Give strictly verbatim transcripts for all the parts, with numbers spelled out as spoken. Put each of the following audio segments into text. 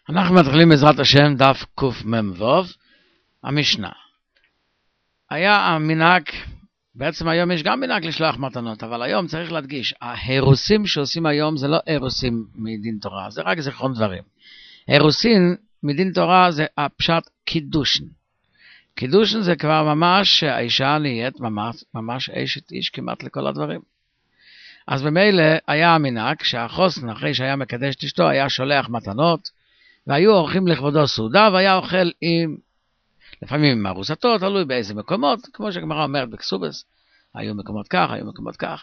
אנחנו מתחילים בעזרת השם דף קמ"ו, המשנה. היה המנהג, בעצם היום יש גם מנהג לשלוח מתנות, אבל היום צריך להדגיש, האירוסים שעושים היום זה לא אירוסים מדין תורה, זה רק זיכרון דברים. אירוסין מדין תורה זה הפשט קידושן. קידושן זה כבר ממש האישה נהיית ממש, ממש אשת איש כמעט לכל הדברים. אז במילא היה המנהג שהחוסן אחרי שהיה מקדש את אשתו היה שולח מתנות, והיו אורחים לכבודו סעודה, והיה אוכל עם, לפעמים עם ארוסתו, תלוי באיזה מקומות, כמו שהגמרא אומרת בקסובס, היו מקומות כך, היו מקומות כך,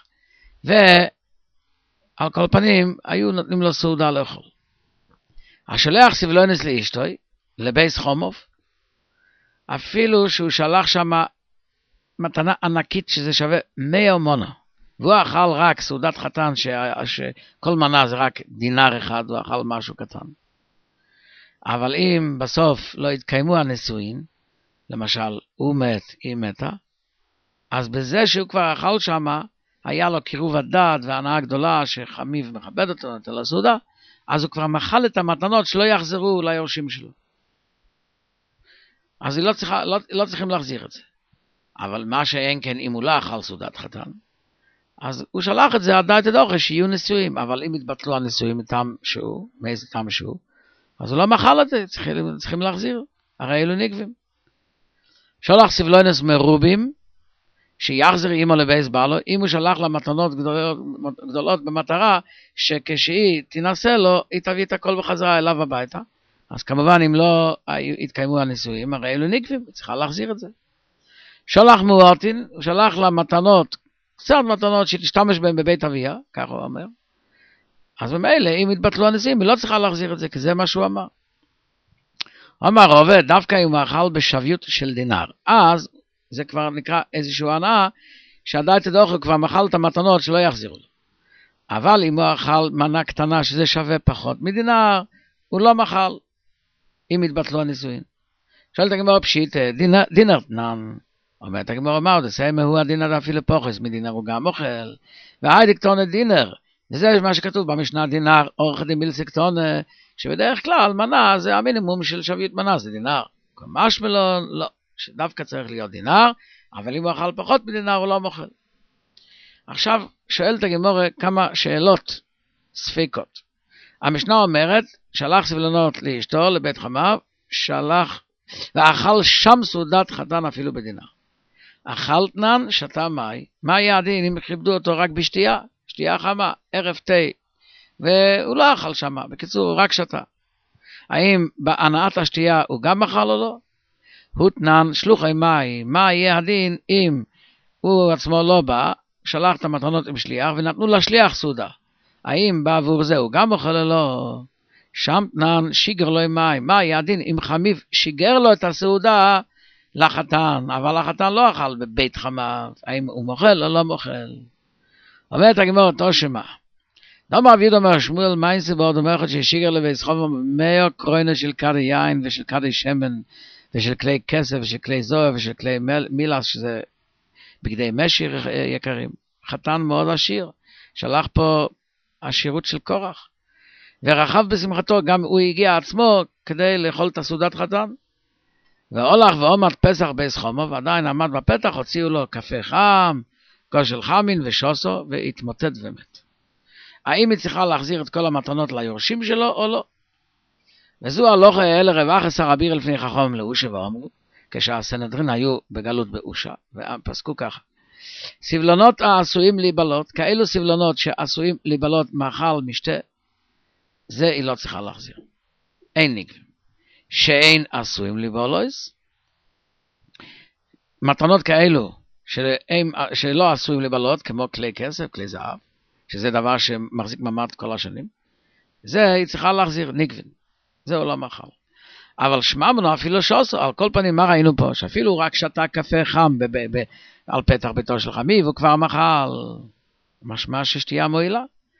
ועל כל פנים, היו נותנים לו סעודה לאכול. השולח סבלונס לאשתוי, לבייס חומוב, אפילו שהוא שלח שם מתנה ענקית שזה שווה מאה מונה, והוא אכל רק סעודת חתן, ש... שכל מנה זה רק דינר אחד, הוא אכל משהו קטן. אבל אם בסוף לא התקיימו הנישואין, למשל הוא מת, היא מתה, אז בזה שהוא כבר אכל שם, היה לו קירוב הדעת והנאה גדולה שחמיב מכבד אותו, נותן לו סעודה, אז הוא כבר מחל את המתנות שלא יחזרו ליורשים שלו. אז היא לא, צריכה, לא, לא צריכים להחזיר את זה. אבל מה שאין כן, אם הוא לא אכל סעודת חתן, אז הוא שלח את זה עד דעת הדוחה שיהיו נישואים, אבל אם יתבטלו הנישואים מטעם שהוא, מאיזה טעם שהוא, אז הוא לא מחל את זה, צריכים, צריכים להחזיר, הרי אלו נגבים. שולח סבלונס מרובים, שיחזיר אימו לבייס בעלו, אם הוא שלח לה מתנות גדולות, גדולות במטרה, שכשהיא תנסה לו, היא תביא את הכל בחזרה אליו הביתה, אז כמובן אם לא יתקיימו הנישואים, הרי אלו נגבים, צריכה להחזיר את זה. שולח מועטין, הוא שלח לה מתנות, קצת מתנות שתשתמש בהן בבית אביה, כך הוא אומר, אז במילא, אם יתבטלו הנישואים, היא לא צריכה להחזיר את זה, כי זה מה שהוא אמר. אמר עובד, דווקא אם הוא אכל בשוויות של דינר, אז זה כבר נקרא איזושהי הנאה, שהדעת הדוח הוא כבר מחל את המתנות שלא יחזירו לו. אבל אם הוא אכל מנה קטנה שזה שווה פחות מדינר, הוא לא מחל, אם יתבטלו הנישואים. שואלת הגמרא פשיט, דינר, דינר תנן, אומרת הגמרא מה עוד, סיימה הוא הדינר אפילו פוחס, מדינר הוא גם אוכל, והי דקטונת דינר, וזה מה שכתוב במשנה דינר, אורך דמילסקטון, שבדרך כלל מנה זה המינימום של שוויות מנה, זה דינר. ממש מלא, לא, שדווקא צריך להיות דינר, אבל אם הוא אכל פחות מדינר הוא לא מוכל. עכשיו שואלת הגמרא כמה שאלות ספיקות. המשנה אומרת, שלח סבלונות לאשתו, לבית חמיו, שלח, ואכל שם סעודת חתן אפילו בדינר. אכל תנן, שתה מי, מה יהיה הדין אם כיבדו אותו רק בשתייה? שתייה חמה, ערב תה, והוא לא אכל שם, בקיצור, הוא רק שתה. האם בהנאת השתייה הוא גם אכל או לא? הוא תנן, שלוחי מי, מה יהיה הדין אם הוא עצמו לא בא, שלח את המתנות עם שליח, ונתנו לשליח סעודה. האם בעבור זה הוא גם אוכל או לא? שם תנן, שיגר לו מי, מה יהיה הדין אם חמיב שיגר לו את הסעודה לחתן, אבל החתן לא אכל בבית חמיו, האם הוא מוכל או לא מוכל? אומרת הגמרא תושמה. דאמר רב יהודה אומר שמואל מיינסי ועוד אומר אחד ששיגר לבית חמיו מאה קרוינה של כדי יין ושל כדי שמן ושל כלי כסף ושל כלי זוהר ושל כלי מילס שזה בגדי משיר יקרים. חתן מאוד עשיר, שלח פה עשירות של קורח ורחב בשמחתו, גם הוא הגיע עצמו כדי לאכול את הסעודת חתן. והולך ועומד פסח בייס חמיו ועדיין עמד בפתח, הוציאו לו קפה חם, כוס של חמין ושוסו, והתמוטט ומת. האם היא צריכה להחזיר את כל המתנות ליורשים שלו או לא? וזו הלוכה אלה רווח עשר אביר לפני חכם לאושה ואומרו, כשהסנהדרין היו בגלות באושה, ופסקו ככה. סבלונות העשויים להיבלות, כאלו סבלונות שעשויים להיבלות מאכל משתה, זה היא לא צריכה להחזיר. אין נגבים. שאין עשויים להיבלויס, מתנות כאלו שהם, שלא עשויים להיבלות, כמו כלי כסף, כלי זהב, שזה דבר שמחזיק ממד כל השנים, זה היא צריכה להחזיר נגבין. זה הוא לא מאכל. אבל שמענו אפילו שוסו, על כל פנים מה ראינו פה? שאפילו רק שתה קפה חם ב- ב- ב- על פתח ביתו של חמיו, הוא כבר מאכל. משמע ששתייה מועילה.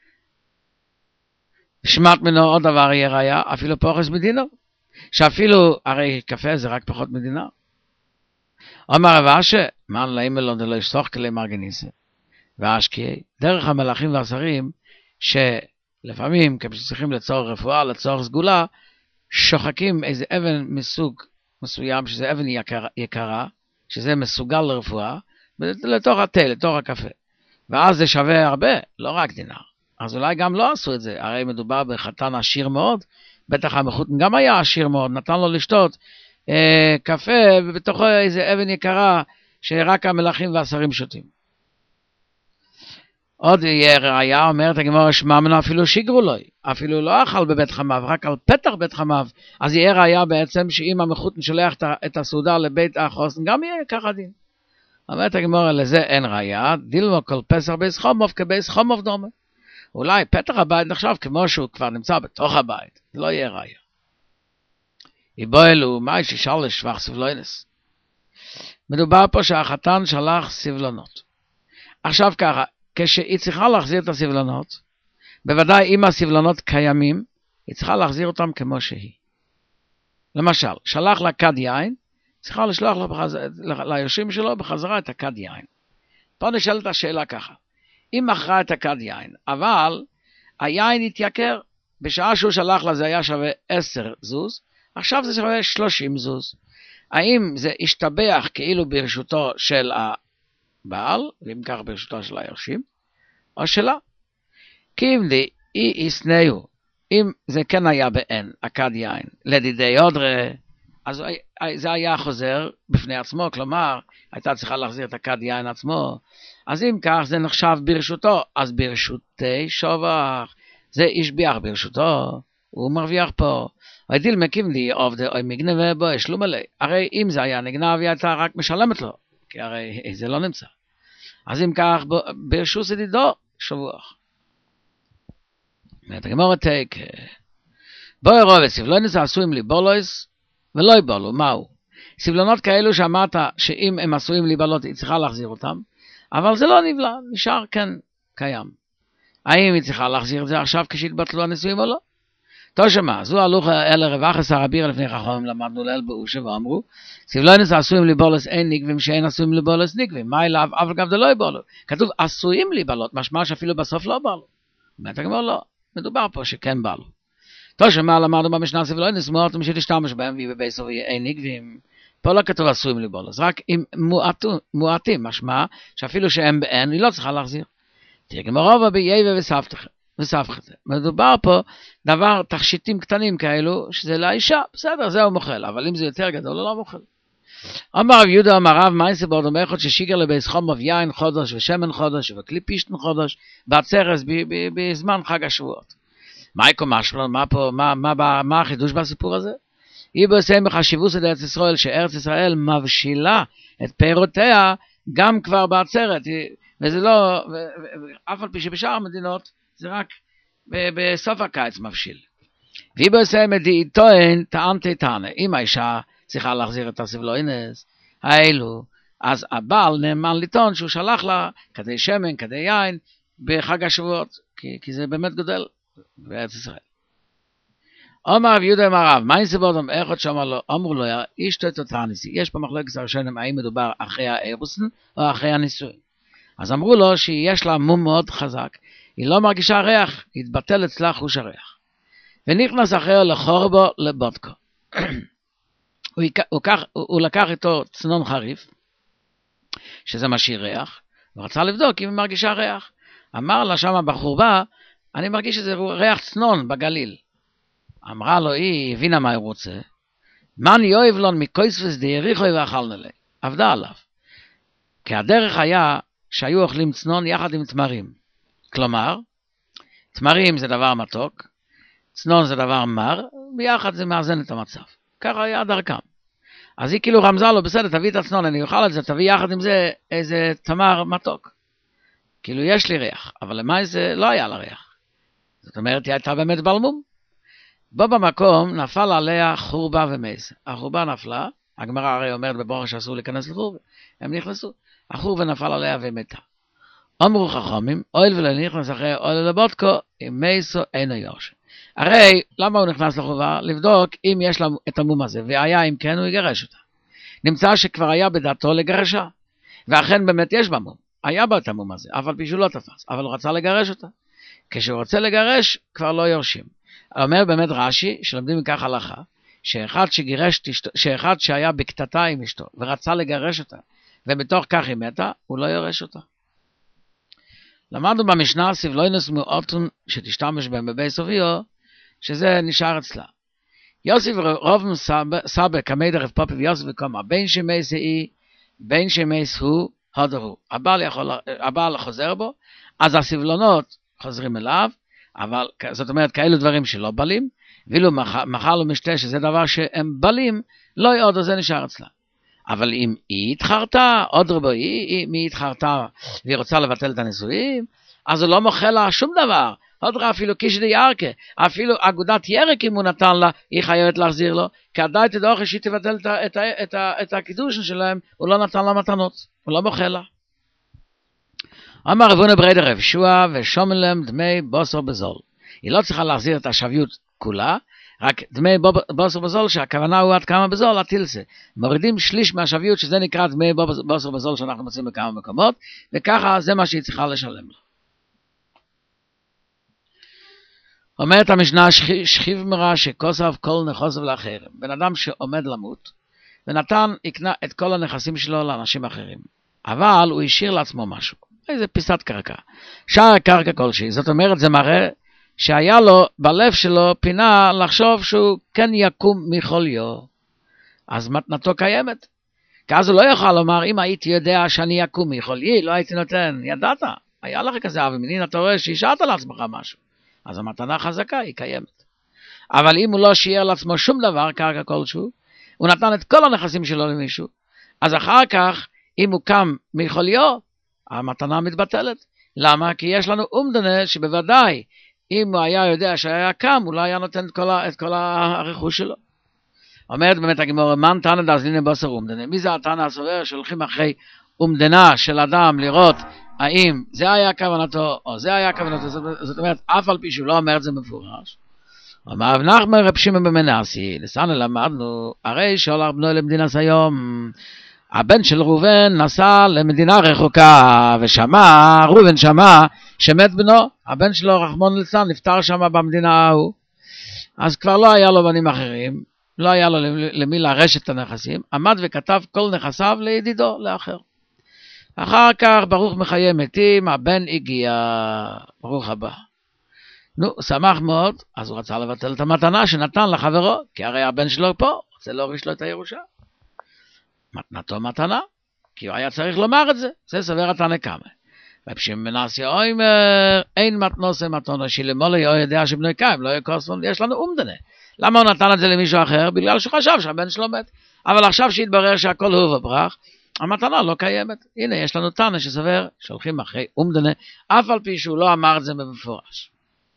שמעת ממנו עוד דבר יהיה ראיה, אפילו פוחס מדינו. שאפילו, הרי קפה זה רק פחות מדינה. אומר רב אשי, מן להם אלון דלא ישסוך כלי מרגניסה. ואשקי, דרך המלאכים והשרים, שלפעמים כשצריכים לצורך רפואה, לצורך סגולה, שוחקים איזה אבן מסוג מסוים, שזה אבן יקרה, יקרה שזה מסוגל לרפואה, לתוך התה, לתוך הקפה. ואז זה שווה הרבה, לא רק דינר. אז אולי גם לא עשו את זה, הרי מדובר בחתן עשיר מאוד, בטח המחותן גם היה עשיר מאוד, נתן לו לשתות אה, קפה, ובתוכו איזה אבן יקרה, שרק המלכים והשרים שותים. עוד יהיה ראיה, אומרת הגמרא, שמעמנה אפילו שיגרו לו, אפילו לא אכל בבית חמיו, רק על פתח בית חמיו, אז יהיה ראיה בעצם, שאם המחותן שולח את הסעודה לבית החוסן, גם יהיה ככה דין. אומרת הגמרא, לזה אין ראיה, דילמו כל פסח בייס חומוב כבייס חומוב דומה. אולי פתח הבית נחשב כמו שהוא כבר נמצא בתוך הבית, זה לא יהיה ראיה. יבוא אלו, מה יש ישר לשבח סבלוינס? מדובר פה שהחתן שלח סבלונות. עכשיו ככה, כשהיא צריכה להחזיר את הסבלונות, בוודאי אם הסבלונות קיימים, היא צריכה להחזיר אותם כמו שהיא. למשל, שלח לה כד יין, צריכה לשלוח לו בחז... ליורשים שלו בחזרה את הכד יין. פה נשאלת השאלה ככה, אם מכרה את הכד יין, אבל היין התייקר, בשעה שהוא שלח לה זה היה שווה עשר זוז, עכשיו זה שווה שלושים זוז. האם זה השתבח כאילו ברשותו של הבעל, ואם כך ברשותו של היורשים, או שלה? כי אם די אי יסנאו, אם זה כן היה באין, הכד יין, לדידי אודרה, אז זה היה חוזר בפני עצמו, כלומר, הייתה צריכה להחזיר את הכד יין עצמו, אז אם כך זה נחשב ברשותו, אז ברשותי שובח, זה השביח ברשותו, הוא מרוויח פה, הידיל מקים לי עובדה, אוי מגנבה בו, ישלום עלי, הרי אם זה היה נגנב, היא הייתה רק משלמת לו, כי הרי זה לא נמצא. אז אם כך, ברשות ידידו, שבוח. אומרת הגמרא תיק, בואי רובה, סבלונס עשויים ליבולוס, ולא יבולו, מהו? סבלונות כאלו שאמרת שאם הם עשויים ליבלות, היא צריכה להחזיר אותם, אבל זה לא נבלע, נשאר כן קיים. האם היא צריכה להחזיר את זה עכשיו כשהתבטלו הנישואים או לא? טוב שמה, זו הלוך אלה רווח עשר הביר לפני חכמים, למדנו לאל באושה ואמרו, סבלונס עשויים ליבולוס אין נגבים שאין עשויים ליבולוס נגבים, מה אליו? אבל גם זה לא יבולו. כתוב עשויים ליבלות, משמע שאפילו בסוף לא בלו. אומרת הגמרא לא, מדובר פה שכן בלו. טוב שמה למדנו במשנה סבלונס מועטים שתשתמש בהם והיא בבייסו אין נגבים. פה לא כתוב עשויים ליבולוס, רק אם מועטים, משמע שאפילו שהם באין, היא לא צריכה להחזיר. תרגמו רובע בייבה וסבכת. מדובר פה דבר, תכשיטים קטנים כאלו, שזה לאישה, בסדר, זהו מוכל, אבל אם זה יותר גדול, לא מוכל. אמר רב יהודה אמר רב מייסה בעוד אומר אחד ששיגר לבייס חומוב יין חודש ושמן חודש וכלי פישטן חודש, בעצרס בזמן חג השבועות. מה יקום משמעון, מה פה, מה, מה, מה, מה החידוש בסיפור הזה? היא בעושה מחשיבות את ארץ ישראל, שארץ ישראל מבשילה את פירותיה גם כבר בעצרת, וזה לא, אף על פי שבשאר המדינות, זה רק בסוף הקיץ מבשיל. והיא בעושה מדיעי טוען, טען תיתנה, אם האישה צריכה להחזיר את הסבלוינס, האלו, אז הבעל נאמן לטעון שהוא שלח לה כדי שמן, כדי יין, בחג השבועות, כי, כי זה באמת גודל בארץ ישראל. אומר רב יהודה אמר רב, מה יסבודם, איך עוד שאמר לו, אמרו לו, אשתו את אותה ניסי, יש פה מחלוקת הראשונים, האם מדובר אחרי האירוסן או אחרי הנישואין. אז אמרו לו שיש לה מום מאוד חזק, היא לא מרגישה ריח, התבטל אצלה חוש הריח. ונכנס אחרי לחורבו לבודקו. הוא, הוא, הוא, הוא לקח איתו צנון חריף, שזה משאיר ריח, ורצה לבדוק אם היא מרגישה ריח. אמר לה שמה בחורבה, אני מרגיש שזה ריח צנון בגליל. אמרה לו, היא הבינה מה הוא רוצה. מן יאהב לון מקויספס דייריחוי ואכלנו לי. עבדה עליו. כי הדרך היה שהיו אוכלים צנון יחד עם תמרים. כלומר, תמרים זה דבר מתוק, צנון זה דבר מר, ביחד זה מאזן את המצב. ככה היה דרכם. אז היא כאילו רמזה לו, בסדר, תביא את הצנון, אני אוכל את זה, תביא יחד עם זה איזה תמר מתוק. כאילו יש לי ריח, אבל למה זה לא היה לה ריח? זאת אומרת, היא הייתה באמת בלמום. בו במקום נפל עליה חורבה ומייס. החורבה נפלה, הגמרא הרי אומרת בברוך שאסור להיכנס לחורבה, הם נכנסו, החורבה נפל עליה ומתה. אמרו חכמים, אוהל ולנכנס אחרי אוהל לבודקו, עם מייסו אינו יורש. הרי, למה הוא נכנס לחורבה? לבדוק אם יש לה את המום הזה, והיה אם כן הוא יגרש אותה. נמצא שכבר היה בדעתו לגרשה, ואכן באמת יש בה מום, היה בה את המום הזה, אבל בשביל לא תפס, אבל הוא רצה לגרש אותה. כשהוא רוצה לגרש, כבר לא יורשים. אומר באמת רש"י, שלומדים מכך הלכה, שאחד שגירש, שאחד שהיה בקטטה עם אשתו, ורצה לגרש אותה, ובתוך כך היא מתה, הוא לא יורש אותה. למדנו במשנה, סבלוינוס מאותון שתשתמש בהם בבי סוביו, שזה נשאר אצלה. יוסף רוב סבא כמי דרך פופי ויוסף וקומה, בין שמייס היא, בין שמייס הוא, הודו הוא. הבעל, יכול, הבעל חוזר בו, אז הסבלונות חוזרים אליו, אבל זאת אומרת כאלו דברים שלא בלים, ואילו מחל ומשתה שזה דבר שהם בלים, לא יעודו, זה נשאר אצלה. אבל אם היא התחרתה, עוד רבו היא, אם היא התחרתה והיא רוצה לבטל את הנישואים, אז הוא לא מוכל לה שום דבר. עוד רב אפילו קישדי ירקה, אפילו אגודת ירק אם הוא נתן לה, היא חייבת להחזיר לו, כי עדיין תדעו שהיא תבטל את, את, את, את הקידושן שלהם, הוא לא נתן לה מתנות, הוא לא מוכל לה. אמר רבונה בריידה רב שוע ושומם להם דמי בוסר בזול. היא לא צריכה להחזיר את השוויות כולה, רק דמי בוסר בזול, שהכוונה הוא עד כמה בזול, התילסה. מורידים שליש מהשוויות, שזה נקרא דמי בוסר בזול, שאנחנו מוצאים בכמה מקומות, וככה זה מה שהיא צריכה לשלם לו. אומרת המשנה, שכיב מרע שכוסף כל נכוסף לאחרים. בן אדם שעומד למות, ונתן, יקנה את כל הנכסים שלו לאנשים אחרים. אבל הוא השאיר לעצמו משהו. איזה פיסת קרקע. שער קרקע כלשהי. זאת אומרת, זה מראה שהיה לו בלב שלו פינה לחשוב שהוא כן יקום מחוליו. אז מתנתו קיימת. כי אז הוא לא יוכל לומר, אם הייתי יודע שאני יקום מחולי, לא הייתי נותן. ידעת, היה לך כזה, אבל מנין אתה רואה שהשארת לעצמך משהו. אז המתנה חזקה היא קיימת. אבל אם הוא לא שיער לעצמו שום דבר, קרקע כלשהו, הוא נתן את כל הנכסים שלו למישהו, אז אחר כך, אם הוא קם מחוליו, המתנה מתבטלת. למה? כי יש לנו אומדנה שבוודאי, אם הוא היה יודע שהיה קם, הוא לא היה נותן את כל, את כל הרכוש שלו. אומרת באמת הגמרא, מן תנא דאזלינא בוסר אומדנה. מי זה התנא הסובר שהולכים אחרי אומדנה של אדם לראות האם זה היה כוונתו או זה היה כוונתו? זאת אומרת, אף על פי שהוא לא אומר את זה מפורש. אמר רב נחמן רב שמעון בן מנאסי, לסנו למדנו, הרי שהולך בנו למדינס היום, הבן של ראובן נסע למדינה רחוקה, ושמע, ראובן שמע שמת בנו, הבן שלו רחמון ליצלן נפטר שם במדינה ההוא, אז כבר לא היה לו בנים אחרים, לא היה לו למי להרש את הנכסים, עמד וכתב כל נכסיו לידידו, לאחר. אחר כך ברוך מחיי מתים, הבן הגיע, ברוך הבא. נו, שמח מאוד, אז הוא רצה לבטל את המתנה שנתן לחברו, כי הרי הבן שלו פה, רוצה להוריש לו את הירושה. מתנתו מתנה, כי הוא היה צריך לומר את זה, זה סבר התנא קמא. רב שמעון בן מנאסי אומר, אין מתנוסה מתנה שלמולא לא יודע שבני קיים, לא יקוספון, יש לנו אומדנה. למה הוא נתן את זה למישהו אחר? בגלל שהוא חשב שהבן שלו מת. אבל עכשיו שהתברר שהכל הוא וברח, המתנה לא קיימת. הנה, יש לנו תנא שסבר, שהולכים אחרי אומדנה, אף על פי שהוא לא אמר את זה במפורש.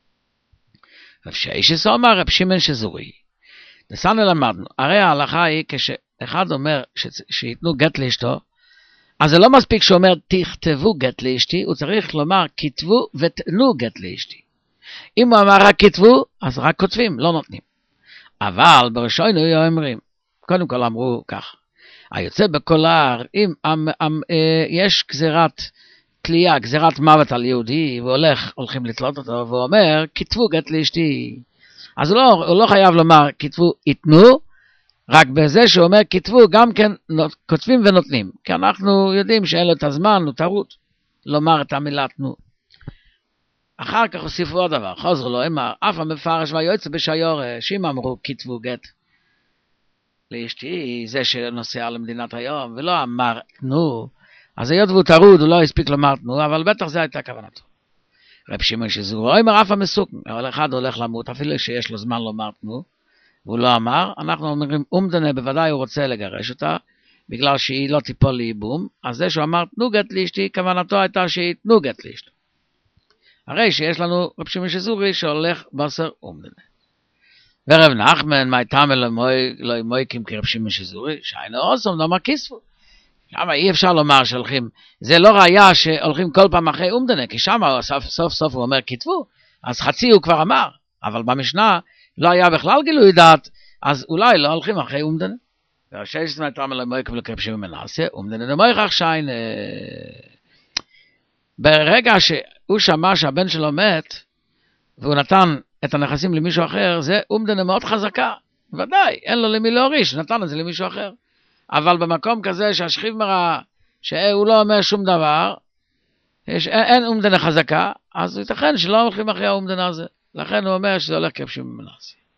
רב שיישס אומר, רב שמעון שזורי. נסענו למדנו, הרי ההלכה היא כשאחד אומר שיתנו גט לאשתו, אז זה לא מספיק שאומר תכתבו גט לאשתי, הוא צריך לומר כתבו ותנו גט לאשתי. אם הוא אמר רק כתבו, אז רק כותבים, לא נותנים. אבל בראשונים היו אומרים, קודם כל אמרו כך, היוצא בכל ההר, אם אמ, אמ, אה, יש גזירת תלייה, גזירת מוות על יהודי, והולך, הולכים לתלות אותו, והוא אומר, כתבו גט לאשתי. אז הוא לא, הוא לא חייב לומר, כתבו, יתנו, רק בזה שהוא אומר, כתבו, גם כן כותבים ונותנים. כי אנחנו יודעים שאין לו את הזמן, הוא טעות, לומר את המילה תנו. אחר כך הוסיפו עוד דבר, חוזרו לו, אמר, אף המפרש והיועצה בשיורש, אם אמרו, כתבו גט לאשתי, זה שנוסע למדינת היום, ולא אמר, תנו, אז היות והוא טרוד, הוא לא הספיק לומר תנו, אבל בטח זה הייתה כוונתו. רב שמעון שזורי, אמר, אף המסוכן, אבל אחד הולך למות, אפילו שיש לו זמן לומר תנו, והוא לא אמר, אנחנו אומרים, אומדנה בוודאי הוא רוצה לגרש אותה, בגלל שהיא לא תיפול לאיבום, אז זה שהוא אמר, תנו גט לאשתי, כוונתו הייתה שהיא תנו גט לאשתו. הרי שיש לנו רב שמעון שזורי שהולך בוסר אומדנה. ורב נחמן, מה איתם לא ימויקים כרב שמעון שזורי, שהיינו עושים, לא מרקיספו. למה אי אפשר לומר שהולכים, זה לא ראיה שהולכים כל פעם אחרי אומדנה, כי שם סוף, סוף סוף הוא אומר כתבו, אז חצי הוא כבר אמר, אבל במשנה לא היה בכלל גילוי דעת, אז אולי לא הולכים אחרי אומדנה. והשש עשרה איתם לא ימויקים לכרב שמעון מנאסי, אומדנה דמויכך שיין, ברגע שהוא שמע שהבן שלו מת, והוא נתן את הנכסים למישהו אחר, זה אומדנה מאוד חזקה. ודאי, אין לו למי להוריש, נתן את זה למישהו אחר. אבל במקום כזה שהשכיב מראה, שהוא לא אומר שום דבר, יש, אין אומדנה חזקה, אז ייתכן שלא הולכים אחרי האומדנה הזה. לכן הוא אומר שזה הולך כפשוט ממנסי.